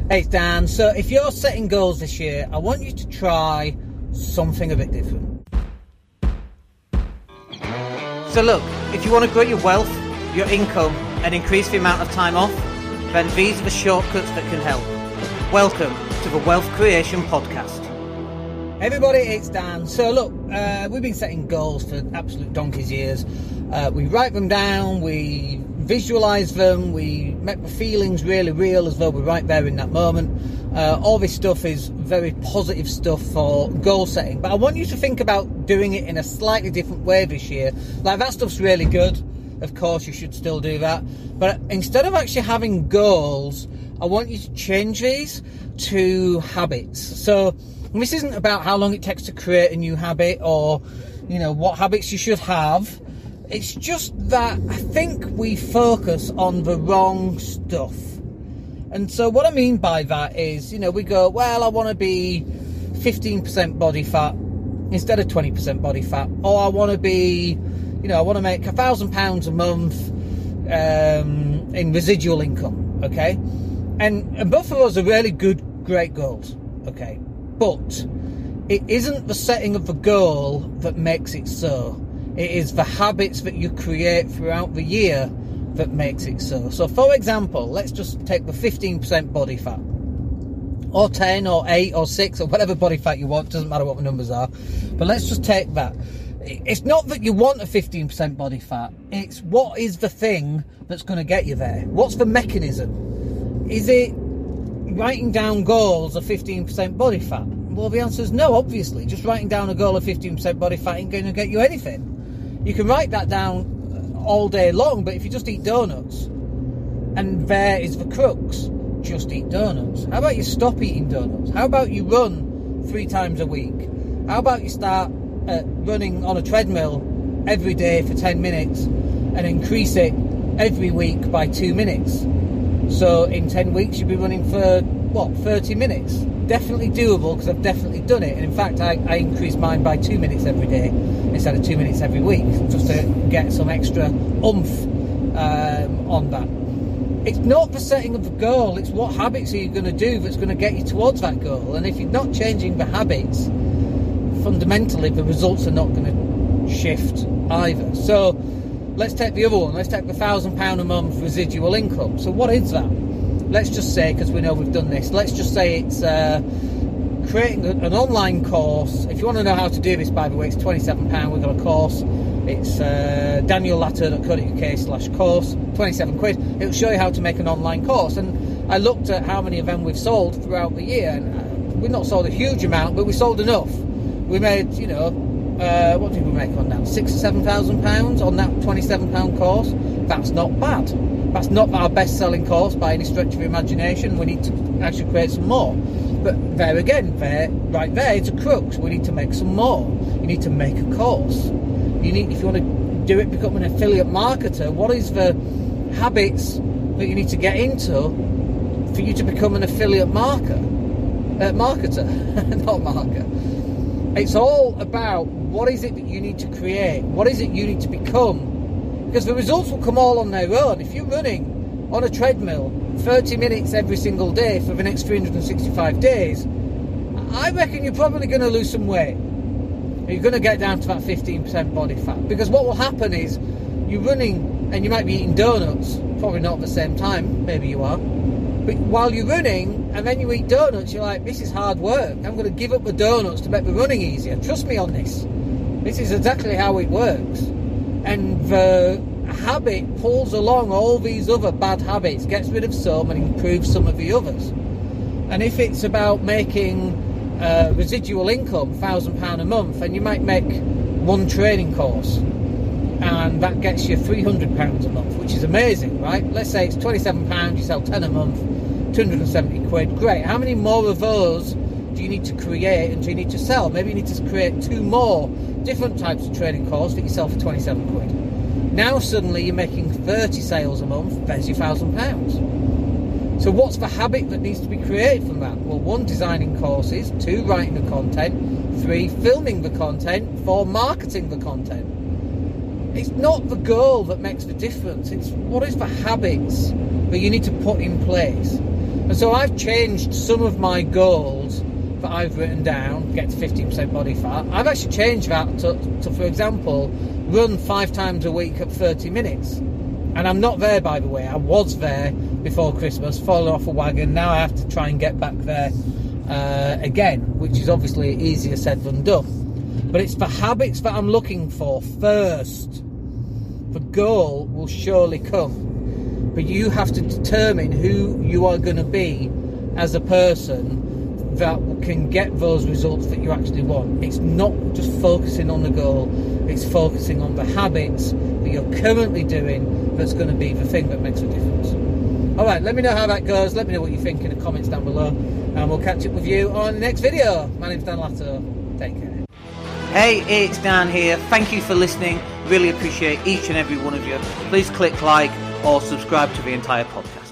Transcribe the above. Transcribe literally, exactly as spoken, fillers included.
Hey, it's Dan. So if you're setting goals this year, I want you to try something a bit different. So look, if you want to grow your wealth, your income, and increase the amount of time off, then these are the shortcuts that can help. Welcome to the Wealth Creation Podcast. Hey everybody, it's Dan. So look, uh, we've been setting goals for absolute donkey's years. Uh, we write them down, we visualize them, we make the feelings really real as though we're right there in that moment. Uh, all this stuff is very positive stuff for goal setting, but I want you to think about doing it in a slightly different way this year. Like, that stuff's really good, of course you should still do that, but instead of actually having goals, I want you to change these to habits. So this isn't about how long it takes to create a new habit or, you know, what habits you should have. It's just that I think we focus on the wrong stuff. And so what I mean by that is, you know, we go, well, I want to be fifteen percent body fat instead of twenty percent body fat. Or I want to be, you know, I want to make a thousand pounds a month um, in residual income, okay? And, and both of those are really good, great goals, okay? But it isn't the setting of the goal that makes it so. It is the habits that you create throughout the year that makes it so. So for example, let's just take the fifteen percent body fat, or ten or eight or six or whatever body fat you want, doesn't matter what the numbers are, but let's just take that. It's not that you want a fifteen percent body fat, it's what is the thing that's going to get you there. What's the mechanism? Is it writing down goals of fifteen percent body fat? Well, the answer is no, obviously. Just writing down a goal of fifteen percent body fat ain't going to get you anything. You can write that down all day long, but if you just eat donuts, and there is the crux, just eat donuts. How about you stop eating donuts? How about you run three times a week? How about you start uh, running on a treadmill every day for ten minutes and increase it every week by two minutes? So in ten weeks you'll be running for, what, thirty minutes? Definitely doable, because I've definitely done it. And in fact, I, I increased mine by two minutes every day instead of two minutes every week, just to get some extra oomph um, on that. It's not the setting of the goal, it's what habits are you going to do that's going to get you towards that goal. And if you're not changing the habits, fundamentally the results are not going to shift either. So let's take the other one. Let's take the one thousand pounds a month residual income. So what is that? Let's just say, because we know we've done this, let's just say it's uh, creating a, an online course. If you want to know how to do this, by the way, it's twenty-seven pounds. We've got a course. It's uh, daniel latto dot co dot uk slash course, twenty-seven quid. It'll show you how to make an online course. And I looked at how many of them we've sold throughout the year, and uh, we've not sold a huge amount, but we sold enough. We made, you know, uh, what did we make on that? Six or seven thousand pounds on that twenty-seven pound course. That's not bad. That's not our best-selling course by any stretch of imagination. We need to actually create some more. But there again, there, right there, it's a crux. We need to make some more. You need to make a course. You need, if you want to do it, become an affiliate marketer. What is the habits that you need to get into for you to become an affiliate marker, uh, marketer, not marker? It's all about what is it that you need to create. What is it you need to become? Because the results will come all on their own. If you're running on a treadmill thirty minutes every single day for the next three hundred sixty-five days, I reckon you're probably going to lose some weight. You're going to get down to that fifteen percent body fat. Because what will happen is, you're running and you might be eating donuts, probably not at the same time, maybe you are, but while you're running and then you eat donuts, you're like, this is hard work. I'm going to give up the donuts to make the running easier. Trust me on this. This is exactly how it works. And the habit pulls along all these other bad habits, gets rid of some and improves some of the others. And if it's about making uh, residual income, one thousand pounds a month, and you might make one training course, and that gets you three hundred pounds a month, which is amazing, right? Let's say it's twenty-seven pounds, you sell ten a month, two hundred seventy quid, great. How many more of those do you need to create and do you need to sell? Maybe you need to create two more different types of training courses that you sell for twenty-seven quid. Now suddenly you're making thirty sales a month, there's your one thousand pounds. So what's the habit that needs to be created from that? Well, one, designing courses, two, writing the content, three, filming the content, four, marketing the content. It's not the goal that makes the difference, it's what is the habits that you need to put in place. And so I've changed some of my goals that I've written down, get to fifteen percent body fat. I've actually changed that to, to, for example, run five times a week at thirty minutes. And I'm not there, by the way. I was there before Christmas, falling off a wagon. Now I have to try and get back there uh, again, which is obviously easier said than done. But it's the habits that I'm looking for first. The goal will surely come. But you have to determine who you are going to be as a person that can get those results that you actually want. It's not just focusing on the goal, it's focusing on the habits that you're currently doing that's going to be the thing that makes a difference. Alright, let me know how that goes, let me know what you think in the comments down below, and we'll catch up with you on the next video. My name's Dan Latto, take care. Hey, it's Dan here. Thank you for listening. Really appreciate each and every one of you. Please click like or subscribe to the entire podcast.